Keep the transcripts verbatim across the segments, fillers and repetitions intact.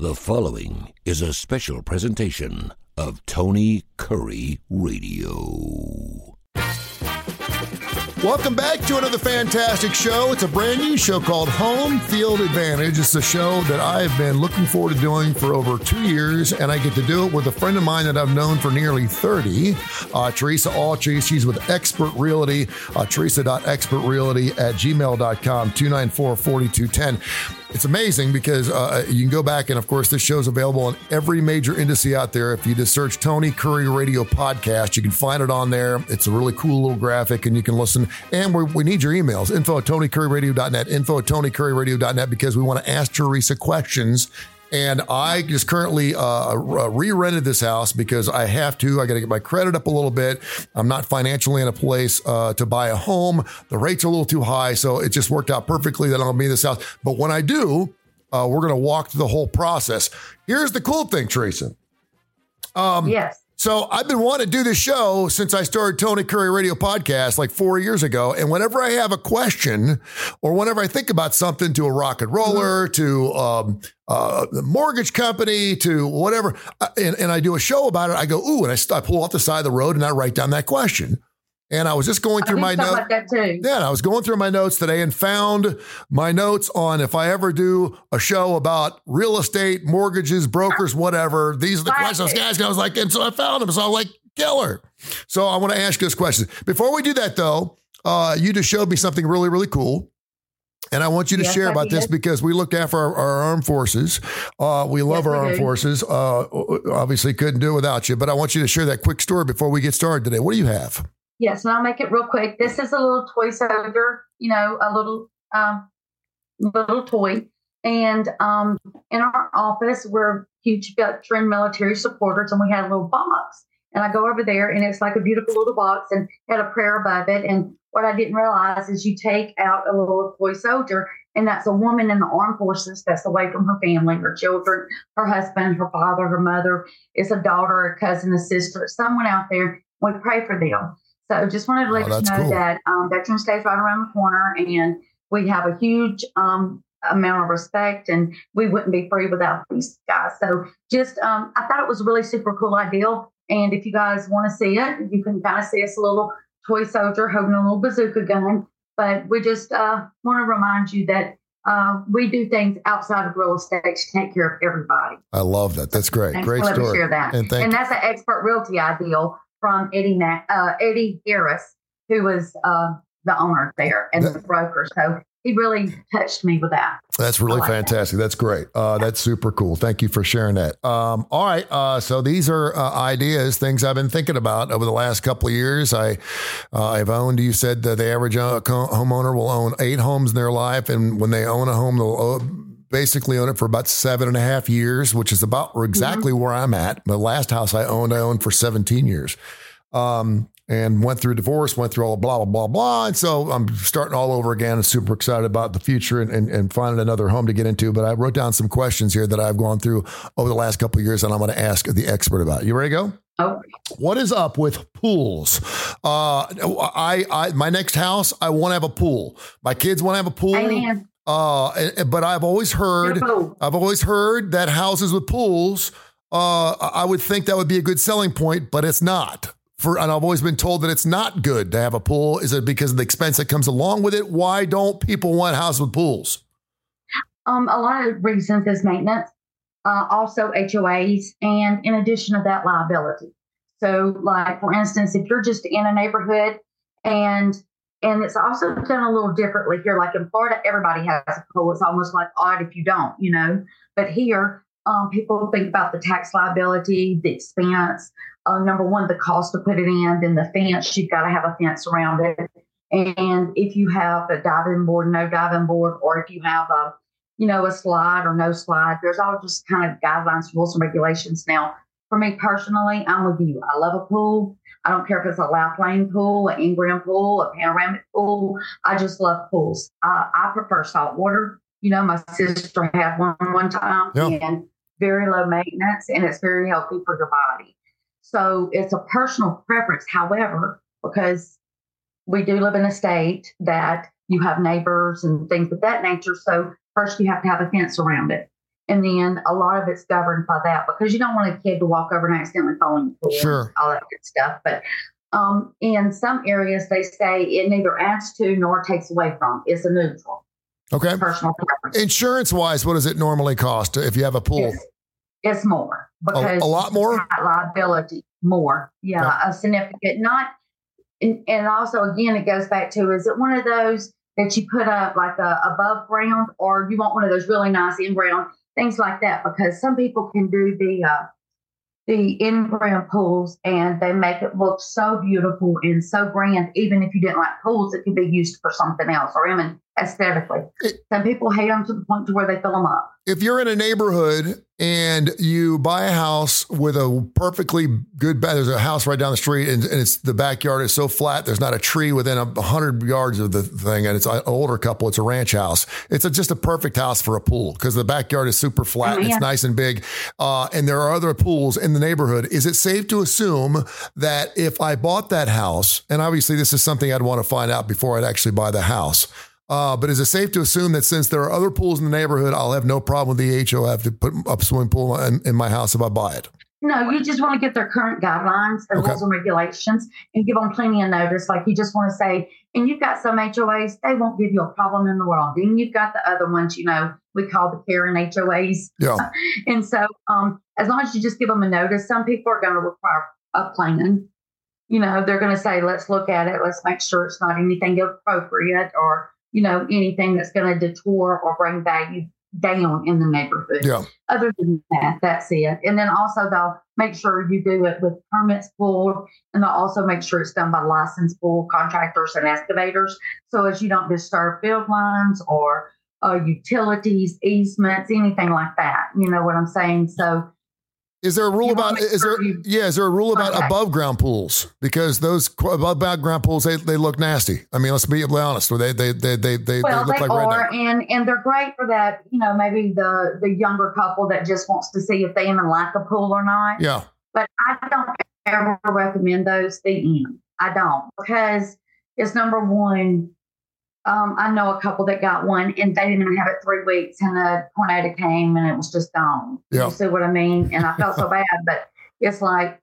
The following is a special presentation of Tony Curry Radio. Welcome back to another fantastic show. It's a brand new show called Home Field Advantage. It's a show that I've been looking forward to doing for over two years, and I get to do it with a friend of mine that I've known for nearly thirty, uh, Teresa Altree. She's with Expert Realty, uh, teresa dot expert realty at gmail dot com, two nine four, four two one zero. It's amazing because uh, you can go back, and of course, this show's available on every major industry out there. If you just search Tony Curry Radio Podcast, you can find it on there. It's a really cool little graphic, and you can listen. And we're, we need your emails, info at tony curry radio dot net, info at tony curry radio dot net, because we want to ask Teresa questions. And I just currently uh, re-rented this house because I have to. I got to get my credit up a little bit. I'm not financially in a place uh, to buy a home. The rates are a little too high, so it just worked out perfectly that I'm going to be in this house. But when I do, uh, we're going to walk through the whole process. Here's the cool thing, Teresa. Um, yes. So I've been wanting to do this show since I started Tony Curry Radio Podcast like four years ago. And whenever I have a question or whenever I think about something, to a rock and roller, to um, uh, the mortgage company, to whatever, and, and I do a show about it, I go, ooh, and I, st- I pull off the side of the road and I write down that question. And I was just going through my notes. Like that too. Yeah, and I was going through my notes today and found my notes on if I ever do a show about real estate, mortgages, brokers, whatever. These are the questions I was asking. I was like, and so I found them. So I'm like, killer. So I want to ask you this question. Before we do that, though, uh, you just showed me something really, really cool. And I want you to yes, share about this because we look after our, our armed forces. Uh, we love yes, our we armed do. forces. Uh, obviously, couldn't do it without you. But I want you to share that quick story before we get started today. What do you have? Yes, and I'll make it real quick. This is a little toy soldier, you know, a little um, little toy. And um, in our office, we're huge veteran military supporters, and we had a little box. And I go over there, and it's like a beautiful little box and had a prayer above it. And what I didn't realize is you take out a little toy soldier, and that's a woman in the armed forces that's away from her family, her children, her husband, her father, her mother. It's a daughter, a cousin, a sister, someone out there. We pray for them. So just wanted to let oh, you know cool. that um, Veterans Day is right around the corner, and we have a huge um, amount of respect, and we wouldn't be free without these guys. So just, um, I thought it was a really super cool idea. And if you guys want to see it, you can kind of see us a little toy soldier holding a little bazooka gun. But we just uh, want to remind you that uh, we do things outside of real estate to take care of everybody. I love that. That's great. Thanks Great for story. Share that. And, and that's an Expert Realty ideal from Eddie Mac, uh, Eddie Harris, who was uh, the owner there and that, the broker. So he really touched me with that. That's really like that. fantastic. That's great. Uh, that's super cool. Thank you for sharing that. Um, all right. Uh, so these are uh, ideas, things I've been thinking about over the last couple of years. I, uh, I've owned, you said that the average uh, homeowner will own eight homes in their life. And when they own a home, they'll own, basically own it for about seven and a half years, which is about exactly mm-hmm. where I'm at. The last house I owned, I owned for seventeen years. Um, and went through divorce, went through all blah, blah, blah, blah. And so I'm starting all over again and super excited about the future and, and, and finding another home to get into. But I wrote down some questions here that I've gone through over the last couple of years, and I'm going to ask the expert about. You ready to go? Oh. What is up with pools? Uh, I, I, my next house, I want to have a pool. My kids want to have a pool. Amen. Uh, but I've always heard, I've always heard that houses with pools, uh, I would think that would be a good selling point, but it's not. For, and I've always been told that it's not good to have a pool. Is it because of the expense that comes along with it? Why don't people want houses with pools? Um, a lot of reasons is maintenance, uh, also H O As, and in addition to that, liability. So, like for instance, if you're just in a neighborhood, and and it's also done a little differently here. Like in Florida, everybody has a pool. It's almost like odd if you don't, you know. But here, um, people think about the tax liability, the expense. Uh, number one, the cost to put it in, then the fence, you've got to have a fence around it. And if you have a diving board, no diving board, or if you have a, you know, a slide or no slide, there's all just kind of guidelines, rules, and regulations. Now, for me personally, I'm with you. I love a pool. I don't care if it's a loud plane pool, an in-ground pool, a panoramic pool. I just love pools. Uh, I prefer salt water. You know, my sister had one one time yeah. and very low maintenance, and it's very healthy for your body. So it's a personal preference. However, because we do live in a state that you have neighbors and things of that nature. So first you have to have a fence around it. And then a lot of it's governed by that because you don't want a kid to walk over and accidentally fall in the pool, Sure. all that good stuff. But um, in some areas, they say it neither adds to nor takes away from. It's a neutral. Okay. Personal preference. Insurance wise, what does it normally cost if you have a pool? It's, it's more because a, a lot more liability more. Yeah, okay. a significant. Not, and, and also again, it goes back to: is it one of those that you put up like a above ground, or you want one of those really nice in ground things like that? Because some people can do the uh, the in-ground pools and they make it look so beautiful and so grand. Even if you didn't like pools, it could be used for something else or even aesthetically. It, some people hate them to the point to where they fill them up. If you're in a neighborhood and you buy a house with a perfectly good bed, there's a house right down the street and, and it's the backyard is so flat, there's not a tree within a hundred yards of the thing. And it's an older couple. It's a ranch house. It's a, just a perfect house for a pool because the backyard is super flat. Oh, yeah. It's nice and big. Uh, and there are other pools in the neighborhood. Is it safe to assume that if I bought that house, and obviously this is something I'd want to find out before I'd actually buy the house, Uh, but is it safe to assume that since there are other pools in the neighborhood, I'll have no problem with the H O F to put up a swimming pool in, in my house if I buy it? No, you just want to get their current guidelines and okay. rules and regulations and give them plenty of notice. Like you just want to say, and you've got some H O As, they won't give you a problem in the world. Then you've got the other ones, you know, we call the Karen H O As. Yeah. And so um, as long as you just give them a notice, some people are going to require a plan. You know, they're going to say, let's look at it. Let's make sure it's not anything inappropriate or, you know, anything that's going to detour or bring value down in the neighborhood. Yeah. Other than that, that's it. And then also they'll make sure you do it with permits pulled, and they'll also make sure it's done by licensed pool contractors and excavators. So as you don't disturb field lines or uh, utilities, easements, anything like that. You know what I'm saying? So Is there a rule about, is there, you, yeah, is there a rule about okay. above ground pools? Because those above ground pools, they, they look nasty. I mean, let's be honest. They, they, they, they, they, well, they look they like are, redneck. and, and they're great for that. You know, maybe the, the younger couple that just wants to see if they even like a pool or not. Yeah. But I don't ever recommend those the end. I don't, because it's number one. Um, I know a couple that got one and they didn't even have it three weeks and a tornado came and it was just gone. Yeah. You see what I mean? And I felt so bad, but it's like,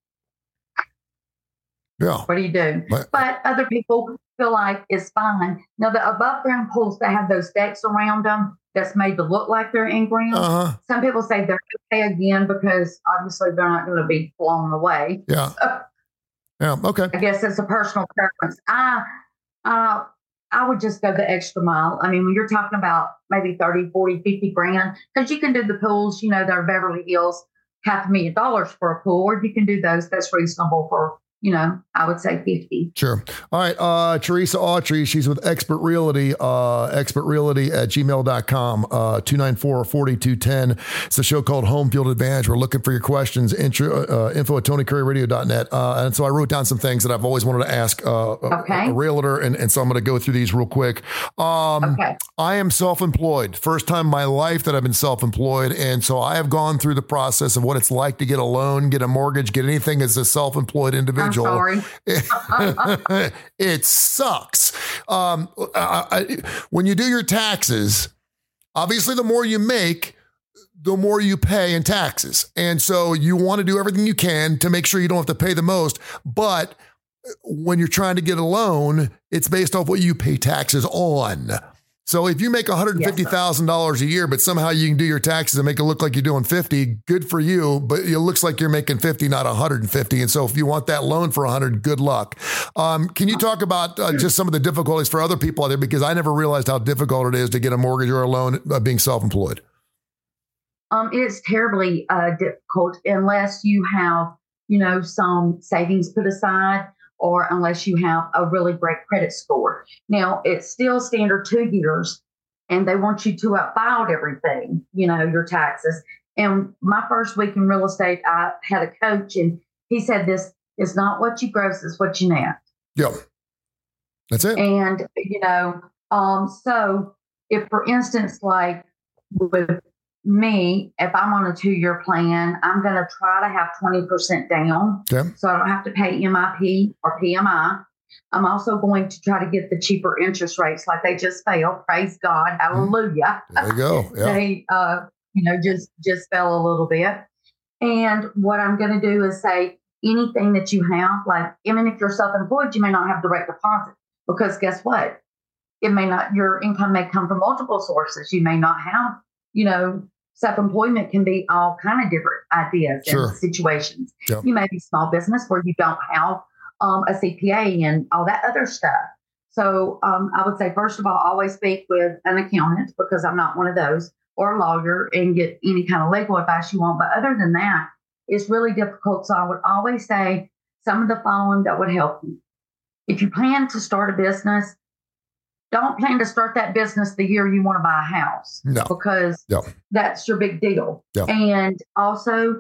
yeah, what do you do? But, but other people feel like it's fine. Now, the above ground pools, they have those decks around them that's made to look like they're in ground. uh-huh. Some people say they're okay again because obviously they're not going to be blown away. Yeah. So, yeah. Okay. I guess it's a personal preference. I, uh, I would just go the extra mile. I mean, when you're talking about maybe thirty, forty, fifty grand, because you can do the pools, you know, they're Beverly Hills, half a million dollars for a pool, or you can do those that's reasonable for, you know, I would say fifty. Sure. All right. Uh, Teresa Autry, she's with Expert Realty, uh, expert realty at gmail dot com, uh, two nine four, four two one zero. It's a show called Home Field Advantage. We're looking for your questions. Intro, uh, info at tony curry radio dot net. Uh, and so I wrote down some things that I've always wanted to ask uh, okay. a, a realtor. And, and so I'm going to go through these real quick. Um, okay. I am self-employed. First time in my life that I've been self-employed. And so I have gone through the process of what it's like to get a loan, get a mortgage, get anything as a self-employed individual. I'm sorry. It sucks. Um, I, I, when you do your taxes, obviously the more you make, the more you pay in taxes. And so you want to do everything you can to make sure you don't have to pay the most. But when you're trying to get a loan, it's based off what you pay taxes on. So if you make one hundred fifty thousand dollars a year, but somehow you can do your taxes and make it look like you're doing fifty, good for you, but it looks like you're making fifty, not one hundred fifty. And so if you want that loan for one hundred, good luck. Um, can you talk about uh, just some of the difficulties for other people out there? Because I never realized how difficult it is to get a mortgage or a loan uh, being self-employed. Um, it's terribly uh, difficult unless you have, you know, some savings put aside, or unless you have a really great credit score. Now, it's still standard two years, and they want you to have filed everything, you know, your taxes. And my first week in real estate, I had a coach, and he said, this is not what you gross, it's what you net. Yeah, that's it. And, you know, um, so if, for instance, like with me, if I'm on a two-year plan, I'm going to try to have twenty percent down. Okay. So I don't have to pay M I P or P M I. I'm also going to try to get the cheaper interest rates like they just fell. Praise God. Hallelujah. There you go. Yeah. they, uh, you know, just, just fell a little bit. And what I'm going to do is say anything that you have, like, even if you're self-employed, you may not have direct deposit because guess what? It may not, your income may come from multiple sources. You may not have, you know, self-employment can be all kind of different ideas Sure. and situations. Yep. You may be small business where you don't have um, a C P A and all that other stuff. So um, I would say, first of all, always speak with an accountant because I'm not one of those, or a lawyer, and get any kind of legal advice you want. But other than that, it's really difficult. So I would always say some of the following that would help you. If you plan to start a business, don't plan to start that business the year you want to buy a house. No. Because No. that's your big deal. Yeah. And also,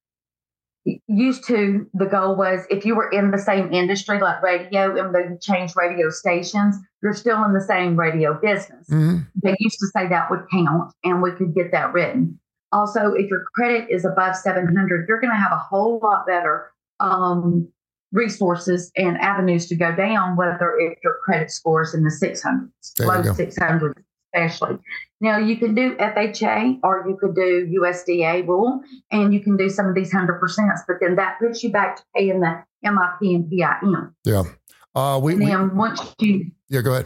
used to, the goal was if you were in the same industry like radio and they changed radio stations, you're still in the same radio business. Mm-hmm. They used to say that would count and we could get that written. Also, if your credit is above seven hundred, you're going to have a whole lot better um, resources and avenues to go down, whether if your credit score is in the six hundreds, There you low go. six hundreds especially. Now, you can do F H A or you could do U S D A rule, and you can do some of these one hundred percent, but then that puts you back to paying the M I P and P I M. Yeah. Uh, we, And we then once you, yeah, go ahead.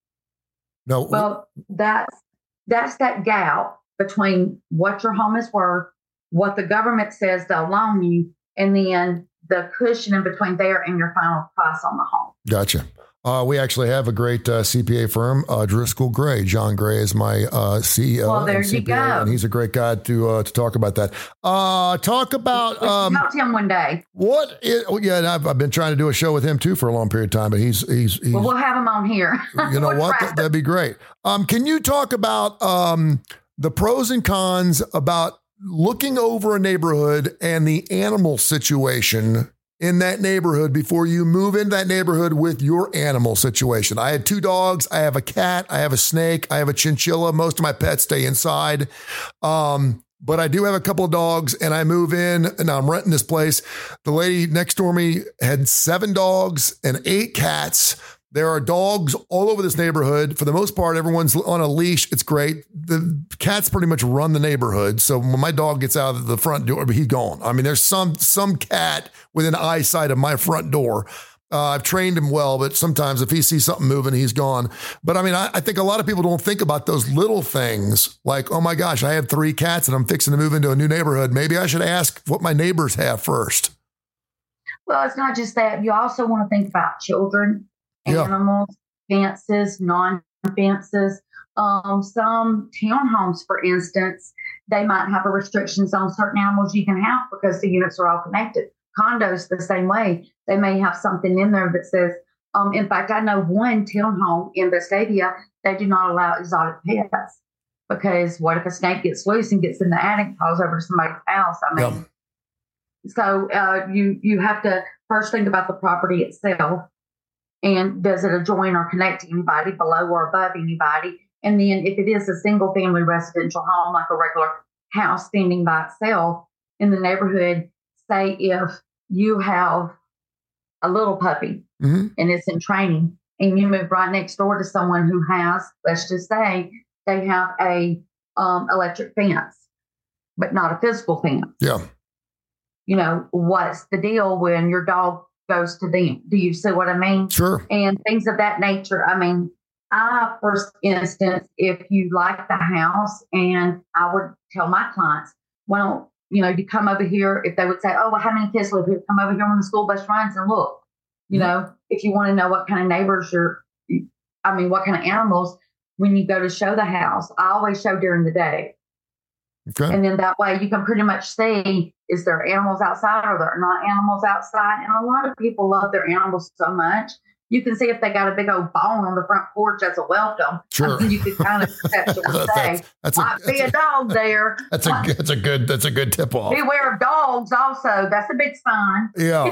No. well, that's, that's that gap between what your home is worth, what the government says they'll loan you, and then the cushion in between there and your final price on the home. Gotcha. Uh, we actually have a great uh, C P A firm, uh, Driscoll Gray. John Gray is my uh, C E O. Well, there and you C P A, go. and he's a great guy to uh, to talk about that. Uh, talk about um, Talk to him one day. what? Is, oh, yeah, and I've, I've been trying to do a show with him too for a long period of time, but he's he's, he's Well, we'll have him on here. you know We'll what? try. That, that'd be great. Um, can you talk about um, the pros and cons about looking over a neighborhood and the animal situation in that neighborhood before you move into that neighborhood with your animal situation? I had two dogs. I have a cat. I have a snake. I have a chinchilla. Most of my pets stay inside. Um, but I do have a couple of dogs, and I move in and I'm renting this place. The lady next door me had seven dogs and eight cats. There are dogs all over this neighborhood. For the most part, everyone's on a leash. It's great. The cats pretty much run the neighborhood. So when my dog gets out of the front door, he's gone. I mean, there's some some cat within eyesight of my front door. Uh, I've trained him well, but sometimes if he sees something moving, he's gone. But I mean, I, I think a lot of people don't think about those little things like, oh my gosh, I have three cats and I'm fixing to move into a new neighborhood. Maybe I should ask what my neighbors have first. Well, it's not just that. You also want to think about children, Yeah. animals, fences, non-fences. Um, some townhomes, for instance, they might have a restrictions on certain animals you can have because the units are all connected. Condos the same way. They may have something in there that says, um, in fact, I know one townhome in Vestavia, they do not allow exotic pets because what if a snake gets loose and gets in the attic, falls over to somebody's house? I mean, Yeah. so uh, you you have to first think about the property itself. And does it adjoin or connect to anybody, below or above anybody? And then if it is a single family residential home, like a regular house standing by itself in the neighborhood, say if you have a little puppy Mm-hmm. and it's in training and you move right next door to someone who has, let's just say they have a um, electric fence, but not a physical fence. Yeah. You know, what's the deal when your dog goes to them? Do you see what I mean? Sure. And things of that nature. I mean, I, first instance, if you like the house, and I would tell my clients, well, you know, you come over here. If they would say, oh, well, how many kids live here? Come over here when the school bus runs and look. You know, if you want to know what kind of neighbors you're, I mean, what kind of animals, when you go to show the house, I always show during the day. Okay. And then that way you can pretty much see, is there animals outside or there are not animals outside? And a lot of people love their animals so much. You can see if they got a big old bone on the front porch as a welcome. Sure. You could kind of conceptually say, that's, that's a, might be that's a dog there. a, that's a, that's a good, that's a good tip off. Beware of dogs also. That's a big sign. Yeah.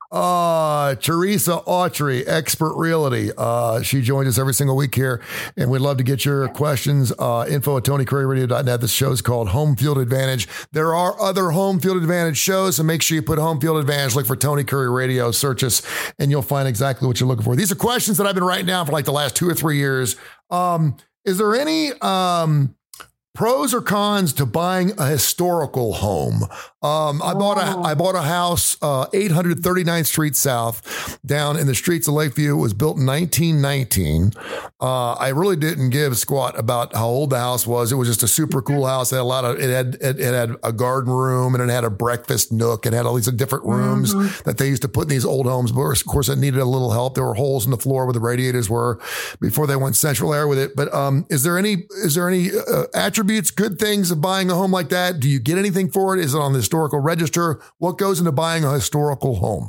Uh, Teresa Autry, Expert Realty. Uh, she joins us every single week here, and we'd love to get your questions. Uh, info at tony curry radio dot net. This show is called Home Field Advantage. There are other Home Field Advantage shows, so make sure you put Home Field Advantage, look for Tony Curry Radio, search us, and you'll find exactly what you're looking for. These are questions that I've been writing down for like the last two or three years. Um, is there any, um, Pros or cons to buying a historical home. Um, I bought a I bought a house, uh, eight thirty-ninth Street South, down in the streets of Lakeview. It was built in nineteen nineteen. Uh, I really didn't give a squat about how old the house was. It was just a super cool house. It had a lot of it had it, it had a garden room, and it had a breakfast nook. It had all these different rooms mm-hmm. that they used to put in these old homes. But of course, it needed a little help. There were holes in the floor where the radiators were before they went central air with it. But um, is there any is there any uh, attributes? Good things of buying a home like that? Do you get anything for it? Is it on the historical register? What goes into buying a historical home?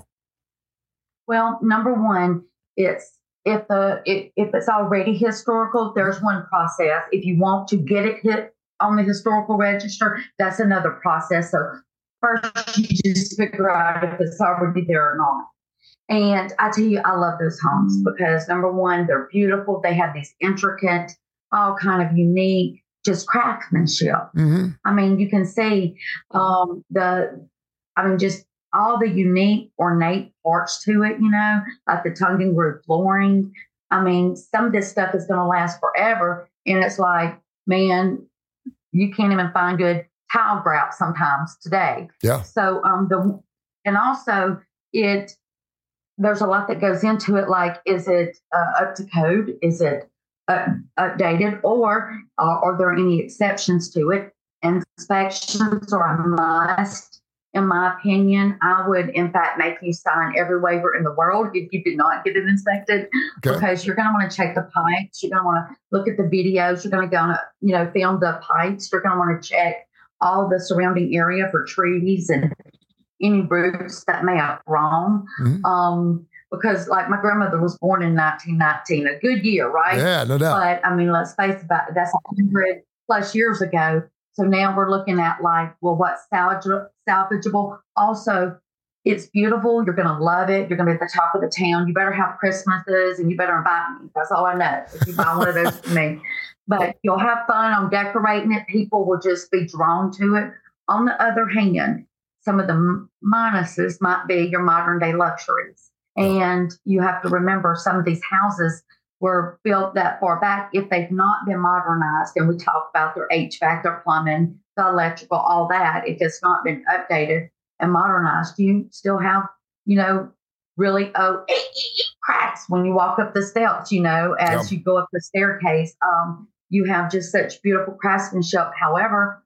Well, number one, it's if the if, if it's already historical, there's one process. If you want to get it hit on the historical register, that's another process. So first, you just figure out if it's already there or not. And I tell you, I love those homes because number one, they're beautiful. They have these intricate, all kind of unique, just craftsmanship. Mm-hmm. I mean, you can see um, the, I mean, just all the unique, ornate parts to it, you know, like the tongue and groove flooring. I mean, some of this stuff is going to last forever. And it's like, man, you can't even find good tile grout sometimes today. Yeah. So, um, the, and also it, there's a lot that goes into it. Like, is it uh, up to code? Is it Uh, updated, or uh, are there any exceptions to it? Inspections are a must, in my opinion. I would, in fact, make you sign every waiver in the world if you did not get it inspected, okay. because you're going to want to check the pipes. You're going to want to look at the videos. You're going to go, you know, film the pipes. You're going to want to check all the surrounding area for trees and any roots that may have grown. Mm-hmm. Um, Because, like, my grandmother was born in nineteen nineteen, a good year, right? Yeah, no doubt. But, I mean, let's face it, that's one hundred plus years ago. So now we're looking at, like, well, what's salvage- salvageable? Also, it's beautiful. You're going to love it. You're going to be at the top of the town. You better have Christmases, and you better invite me. That's all I know, if you buy one of those for me. But you'll have fun on decorating it. People will just be drawn to it. On the other hand, some of the minuses might be your modern-day luxuries. And you have to remember some of these houses were built that far back. If they've not been modernized, and we talk about their H V A C, their plumbing, the electrical, all that, if it's not been updated and modernized, you still have, you know, really oh, cracks when you walk up the steps, you know, as yeah. you go up the staircase. Um, you have just such beautiful craftsmanship. However,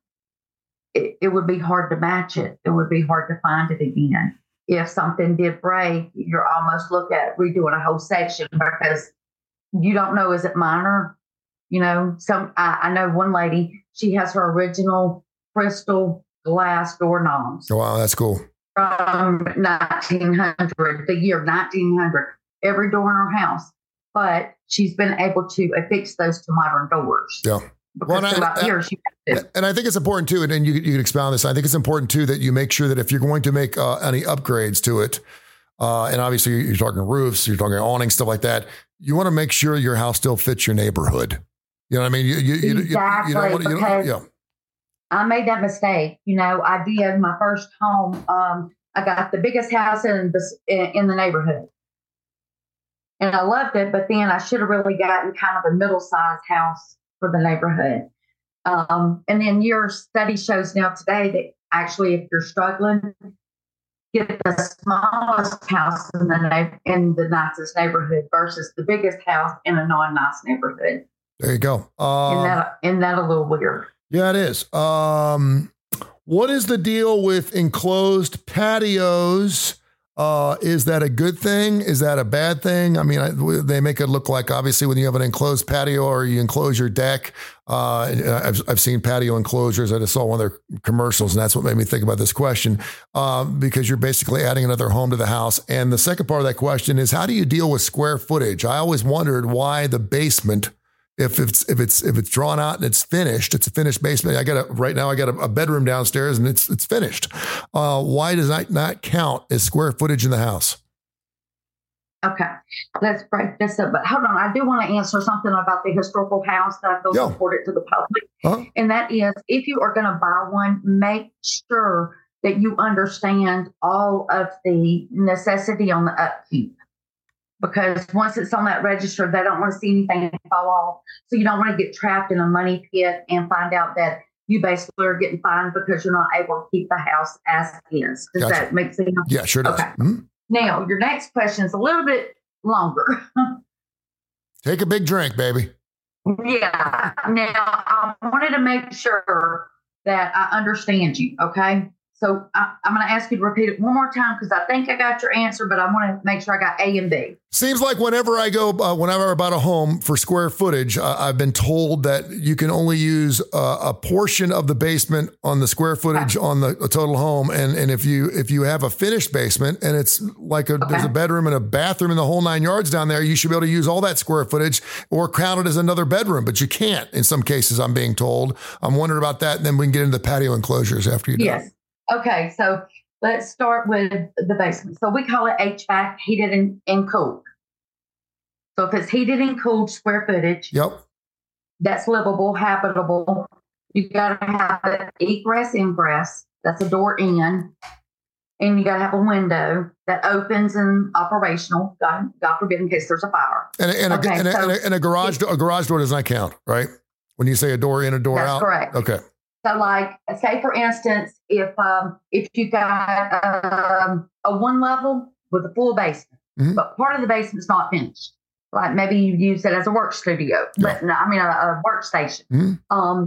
it, it would be hard to match it. It would be hard to find it again. If something did break, you're almost look at redoing a whole section because you don't know, is it minor? You know, some I, I know one lady, she has her original crystal glass doorknobs. Oh, wow, that's cool. From nineteen hundred, the year nineteen hundred, every door in her house. But she's been able to affix those to modern doors. Yeah. Because well, throughout I, years, you have to. And I think it's important too, and you, you can expound on this. I think it's important too that you make sure that if you're going to make uh, any upgrades to it, uh, and obviously you're talking roofs, you're talking awnings, stuff like that, you want to make sure your house still fits your neighborhood. You know what I mean? You, you, exactly. You, you don't want to, you don't, yeah. I made that mistake. You know, I did my first home. Um, I got the biggest house in the in the neighborhood, and I loved it. But then I should have really gotten kind of a middle-sized house for the neighborhood. Um, and then your study shows now today that actually, if you're struggling, get the smallest house in the in the nicest neighborhood versus the biggest house in a non-nice neighborhood. There you go. Um, isn't that, isn't that a little weird? Yeah, it is. Um, what is the deal with enclosed patios? Uh, is that a good thing? Is that a bad thing? I mean, I, they make it look like, obviously, when you have an enclosed patio or you enclose your deck, uh, I've, I've seen patio enclosures. I just saw one of their commercials, and that's what made me think about this question, uh, because you're basically adding another home to the house. And the second part of that question is, how do you deal with square footage? I always wondered why the basement, if it's if it's if it's drawn out and it's finished, it's a finished basement. I got a right now. I got a, a bedroom downstairs and it's it's finished. Uh, why does that not count as square footage in the house? Okay, let's break this up. But hold on, I do want to answer something about the historical house that I feel yeah. important to the public, uh-huh. and that is, if you are going to buy one, make sure that you understand all of the necessity on the upkeep. because once it's on that register, they don't want to see anything fall off. So you don't want to get trapped in a money pit and find out that you basically are getting fined because you're not able to keep the house as is. Does Gotcha. that make sense? Yeah, sure does. Okay. Mm-hmm. Now, your next question is a little bit longer. Take a big drink, baby. Yeah. Now, I wanted to make sure that I understand you, okay? So I, I'm going to ask you to repeat it one more time because I think I got your answer, but I want to make sure I got A and B. Seems like whenever I go, uh, whenever I buy a home for square footage, uh, I've been told that you can only use uh, a portion of the basement on the square footage okay. on the a total home, and and if you if you have a finished basement and it's like a, okay. there's a bedroom and a bathroom and the whole nine yards down there, you should be able to use all that square footage or count it as another bedroom, but you can't in some cases. I'm being told. I'm wondering about that, and then we can get into the patio enclosures after you do. Yes. Okay, so let's start with the basement. So we call it H V A C, heated and, and cooled. So if it's heated and cooled square footage, yep, that's livable, habitable. You got to have an egress, ingress. That's a door in, and you got to have a window that opens and operational. God, God forbid, in case there's a fire. And, and, okay, a, and, so, a, and, a, and a garage door, a garage door does not count, right? When you say a door in, a door that's out. Correct. Okay. So, like, say for instance, if um, if you got um, a one level with a full basement, mm-hmm. but part of the basement's not finished, like maybe you use it as a work studio, yeah. but no, I mean a, a workstation. Mm-hmm. Um,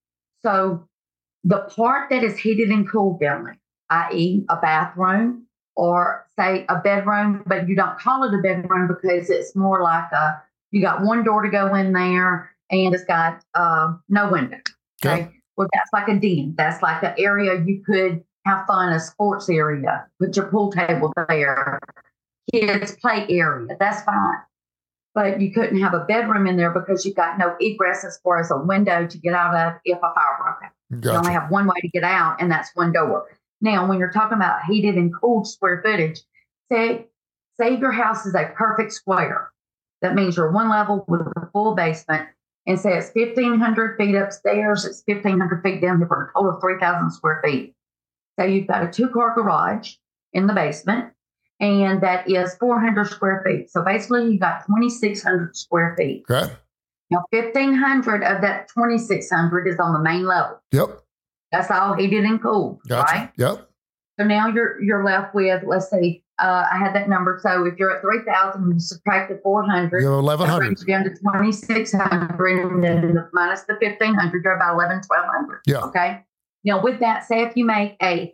so the part that is heated and cooled down there, that is, a bathroom or say a bedroom, but you don't call it a bedroom because it's more like a you got one door to go in there and it's got uh, no window. Okay. Yeah. Well, that's like a den. That's like an area you could have fun, a sports area, put your pool table there, kids play area. That's fine. But you couldn't have a bedroom in there because you've got no egress as far as a window to get out of if a fire broke out. Gotcha. You only have one way to get out, and that's one door. Now, when you're talking about heated and cooled square footage, say, say your house is a perfect square. That means you're one level with a full basement. And say it's fifteen hundred feet upstairs, it's fifteen hundred feet down here for a total of three thousand square feet. So you've got a two-car garage in the basement, and that is four hundred square feet. So basically, you got twenty-six hundred square feet. Okay. Now, fifteen hundred of that twenty-six hundred is on the main level. Yep. That's all heated and cooled, gotcha. Right? Yep. So now you're you're left with, let's see, uh, I had that number. So if you're at three thousand, you subtract the four hundred. You're eleven hundred. That brings you down to twenty-six hundred, and then the, minus the fifteen hundred, you're about eleven, twelve hundred. Yeah. Okay. Now, with that, say if you make a,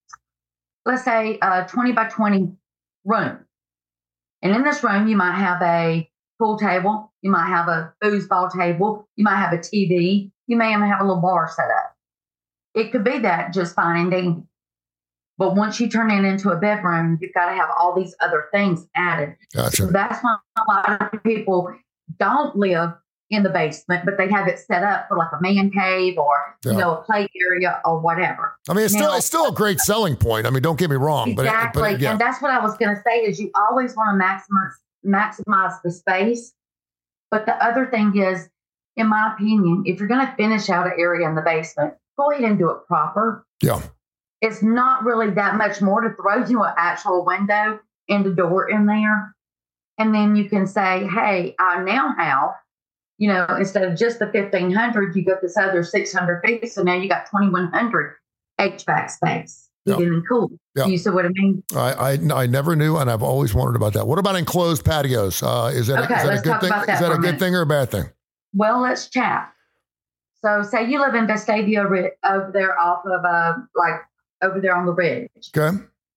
let's say, a twenty by twenty room. And in this room, you might have a pool table. You might have a foosball table. You might have a T V. You may even have a little bar set up. It could be that just fine and dandy. But once you turn it into a bedroom, you've got to have all these other things added. Gotcha. So that's why a lot of people don't live in the basement, but they have it set up for like a man cave or, yeah. you know, a play area or whatever. I mean, it's now, still it's still a great selling point. I mean, don't get me wrong. Exactly. But, but yeah. And that's what I was going to say is you always want to maximize, maximize the space. But the other thing is, in my opinion, if you're going to finish out an area in the basement, go ahead and do it proper. Yeah. It's not really that much more to throw you an actual window and the door in there. And then you can say, hey, I now have, you know, instead of just the fifteen hundred, you got this other six hundred feet. So now you got twenty-one hundred H V A C space. Yep. Heated and cool. Yep. You see what I mean? I, I I never knew, and I've always wondered about that. What about enclosed patios? Uh, is that, okay, a, is that let's a good talk thing? About that is that a, a good minute. thing or a bad thing? Well, let's chat. So say you live in Vestavia over there off of, uh, like, over there on the ridge. Okay.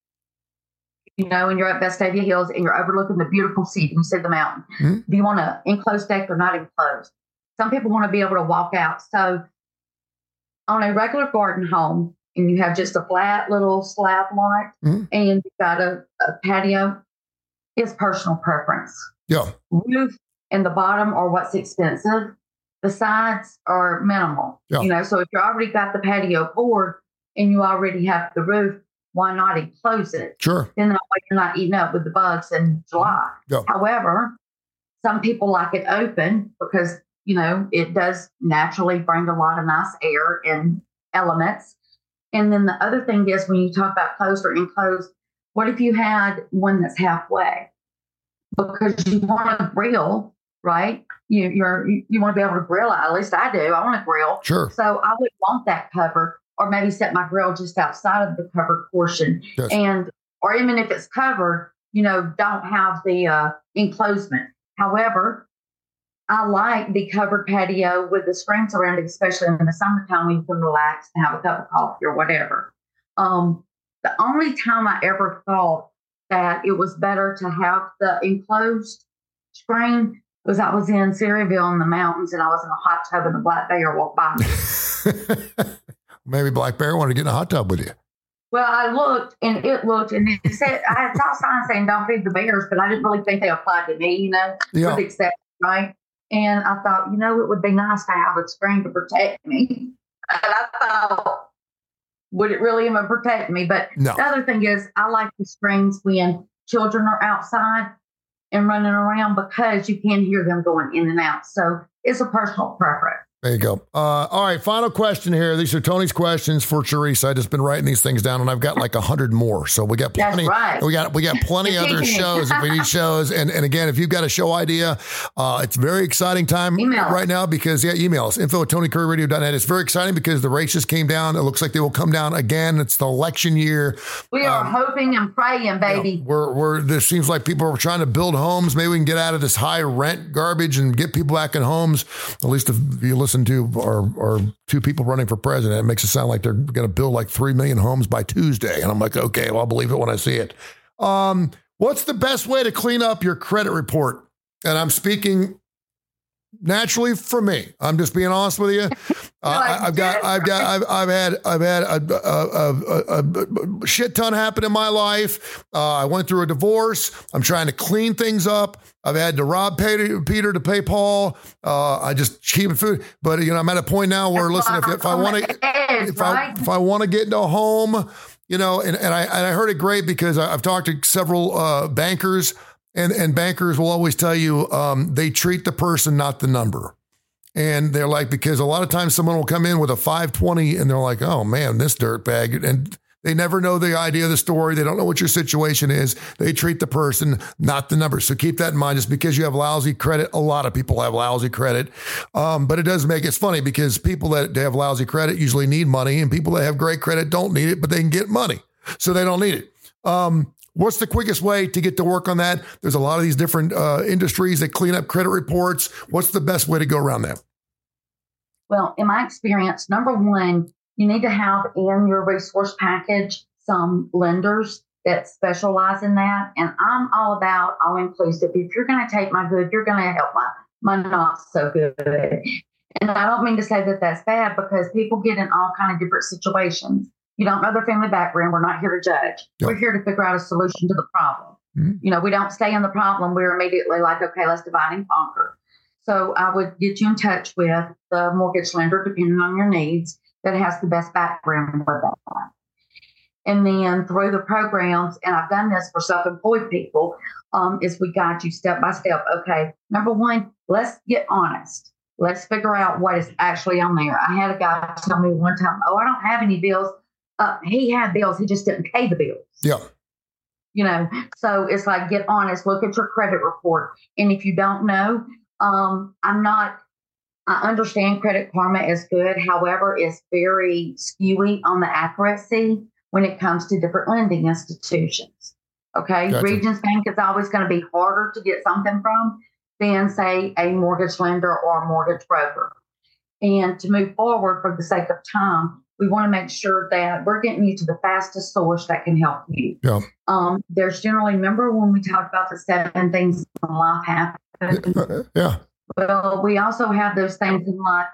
You know, and you're at Vestavia Hills and you're overlooking the beautiful sea and you see the mountain. Mm-hmm. Do you want an enclosed deck or not enclosed? Some people want to be able to walk out. So on a regular garden home, and you have just a flat little slab lot, mm-hmm. and you've got a, a patio, it's personal preference. Yeah. Roof and the bottom are what's expensive. The sides are minimal. Yeah. You know, so if you already got the patio poured and you already have the roof, why not enclose it? Sure. Then that way you're not eating up with the bugs in July. Yeah. However, some people like it open because, you know, it does naturally bring a lot of nice air and elements. And then the other thing is when you talk about closed or enclosed, what if you had one that's halfway? because you want to grill, right? You you're you, you want to be able to grill. At least I do. I want to grill. Sure. So I would want that covered, or maybe set my grill just outside of the covered portion, Yes. and or even if it's covered, you know, don't have the uh, enclosement. However, I like the covered patio with the screens around it, especially in the summertime when you can relax and have a cup of coffee or whatever. Um, the only time I ever thought that it was better to have the enclosed screen was I was in Sierraville in the mountains and I was in a hot tub and a black bear walked by me. Maybe Black Bear wanted to get in a hot tub with you. Well, I looked and it looked and it said, I saw signs saying don't feed the bears, but I didn't really think they applied to me, you know, Yeah. with the exception, right? And I thought, you know, it would be nice to have a screen to protect me. And I thought, would it really even protect me? But No. the other thing is, I like the screens when children are outside and running around because you can hear them going in and out. So it's a personal preference. There you go. Uh, all right, final question here. These are Tony's questions for Teresa. I just been writing these things down, and I've got like a hundred more. So we got plenty. That's right. We got we got plenty You're other teaching me. shows if we need shows. And and again, if you've got a show idea, uh, it's a very exciting time Email us. right now because yeah, email us info at tony curry radio dot net. It's very exciting because the races came down. It looks like they will come down again. It's the election year. We are Um, hoping and praying, baby. You know, we're we're this seems like people are trying to build homes. Maybe we can get out of this high rent garbage and get people back in homes. At least if you listen to our or two people running for president, it makes it sound like they're going to build like three million homes by Tuesday. And I'm like, okay, well, I'll believe it when I see it. Um, what's the best way to clean up your credit report? And I'm speaking naturally for me. I'm just being honest with you. Uh, I, I've got, I've got, I've, I've had, I've had a, a, a, a, a shit ton happen in my life. Uh, I went through a divorce. I'm trying to clean things up. I've had to rob Peter, Peter to pay Paul. Uh, I just keep it food. But you know, I'm at a point now where, listen, if, if I want to, if I, if I want to get into a home, you know, and, and I, and I heard it great because I, I've talked to several uh, bankers. And and bankers will always tell you um, they treat the person, not the number. And they're like, because a lot of times someone will come in with a five twenty and they're like, oh man, this dirtbag. And they never know the idea of the story. They don't know what your situation is. They treat the person, not the number. So keep that in mind. Just because you have lousy credit, a lot of people have lousy credit. Um, but it does make it funny because people that have lousy credit usually need money and people that have great credit don't need it, but they can get money. So they don't need it. Um, What's the quickest way to get to work on that? There's a lot of these different uh, industries that clean up credit reports. What's the best way to go around that? Well, in my experience, number one, you need to have in your resource package some lenders that specialize in that. And I'm all about all inclusive. If you're going to take my good, you're going to help my, my not so good. And I don't mean to say that that's bad because people get in all kind of different situations. You don't know their family background. We're not here to judge. Yep. We're here to figure out a solution to the problem. Mm-hmm. You know, we don't stay in the problem. We're immediately like, okay, let's divide and conquer. So I would get you in touch with the mortgage lender, depending on your needs, that has the best background with that. And then through the programs, and I've done this for self-employed people, um, is we guide you step by step. Okay, number one, let's get honest. Let's figure out what is actually on there. I had a guy tell me one time, oh, I don't have any bills. Uh, he had bills. He just didn't pay the bills. Yeah. You know, so it's like, get honest, look at your credit report. And if you don't know, um, I'm not, I understand Credit Karma is good. However, it's very skewy on the accuracy when it comes to different lending institutions. Okay. Gotcha. Regions Bank is always going to be harder to get something from than, say, a mortgage lender or a mortgage broker. And to move forward for the sake of time, we want to make sure that we're getting you to the fastest source that can help you. Yeah. Um, there's generally, remember when we talked about the seven things in life happen? Yeah. Well, we also have those things in life.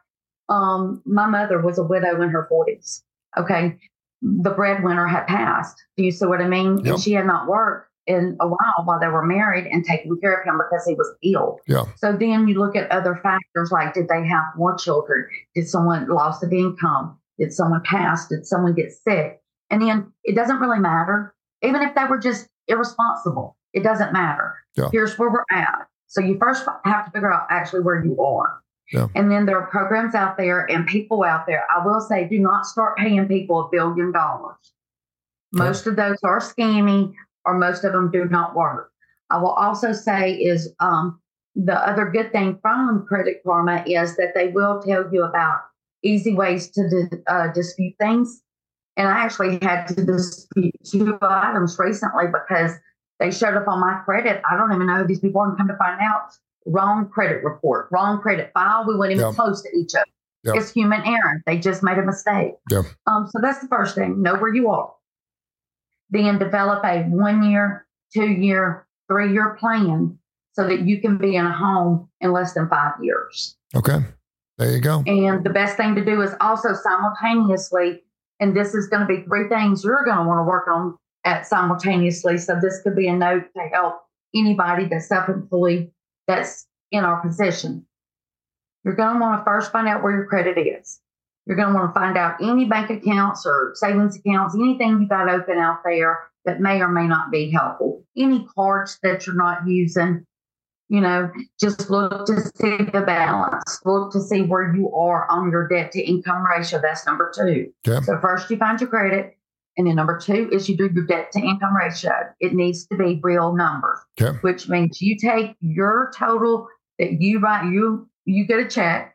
Um, my mother was a widow in her forties. Okay. The breadwinner had passed. Do you see what I mean? Yep. And she had not worked in a while while they were married and taking care of him because he was ill. Yeah. So then you look at other factors like, did they have more children? Did someone loss of income? Did someone pass? Did someone get sick? And then it doesn't really matter. Even if they were just irresponsible, it doesn't matter. Yeah. Here's where we're at. So you first have to figure out actually where you are. Yeah. And then there are programs out there and people out there. I will say, do not start paying people a billion dollars. Most of those are scammy or most of them do not work. I will also say is um, the other good thing from Credit Karma is that they will tell you about easy ways to di- uh, dispute things. And I actually had to dispute two items recently because they showed up on my credit. I don't even know who these people are, and come to find out, wrong credit report, wrong credit file. We weren't even Yep. close to each other. Yep. It's human error. They just made a mistake. Yep. Um, so that's the first thing. Know where you are. Then develop a one year, two year, three year plan so that you can be in a home in less than five years. Okay. There you go. And the best thing to do is also simultaneously, and this is going to be three things you're going to want to work on at simultaneously. So this could be a note to help anybody that's self-employed that's in our position. You're going to want to first find out where your credit is. You're going to want to find out any bank accounts or savings accounts, anything you got open out there that may or may not be helpful. Any cards that you're not using, you know, just look to see the balance. Look to see where you are on your debt to income ratio. That's number two. Okay. So first you find your credit. And then number two is you do your debt to income ratio. It needs to be real numbers, Okay. which means you take your total that you write, you, you get a check.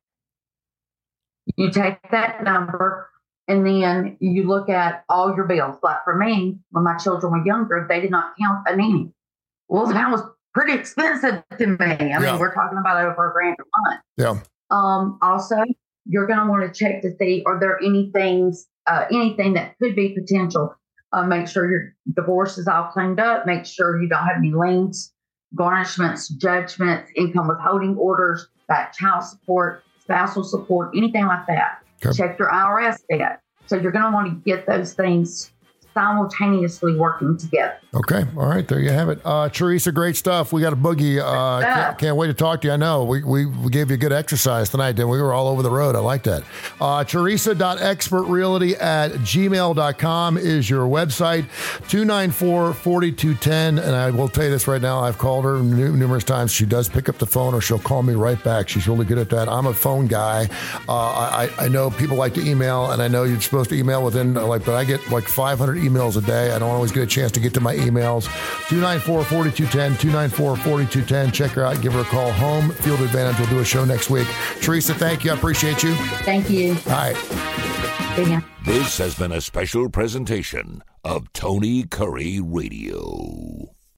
You take that number and then you look at all your bills. Like for me, when my children were younger, they did not count a nanny. Well, that was pretty expensive to me. I Yeah. mean, we're talking about over a grand a month. Yeah. Um, also, you're going to want to check to see, are there any things, uh, anything that could be potential. Uh, make sure your divorce is all cleaned up. Make sure you don't have any liens, garnishments, judgments, income withholding orders, that child support, spousal support, anything like that. Okay. Check your I R S debt. So you're going to want to get those things simultaneously working together. Okay. All right. There you have it. Uh, Teresa, great stuff. We got a boogie. Uh, can't, can't wait to talk to you. I know we, we, we gave you a good exercise tonight, didn't we? We were all over the road. I like that. Uh, Teresa dot expert realty at gmail dot com is your website. two nine four, four two one zero. And I will tell you this right now. I've called her n- numerous times. She does pick up the phone or she'll call me right back. She's really good at that. I'm a phone guy. Uh, I, I know people like to email, and I know you're supposed to email within, uh, like, but I get like five hundred emails a day. I don't always get a chance to get to my emails. two nine four, four two one zero, two nine four, four two one zero. Check her out. Give her a call. Home Field Advantage. We'll do a show next week. Teresa, thank you. I appreciate you. Thank you. All right. See ya. This has been a special presentation of Tony Curry Radio.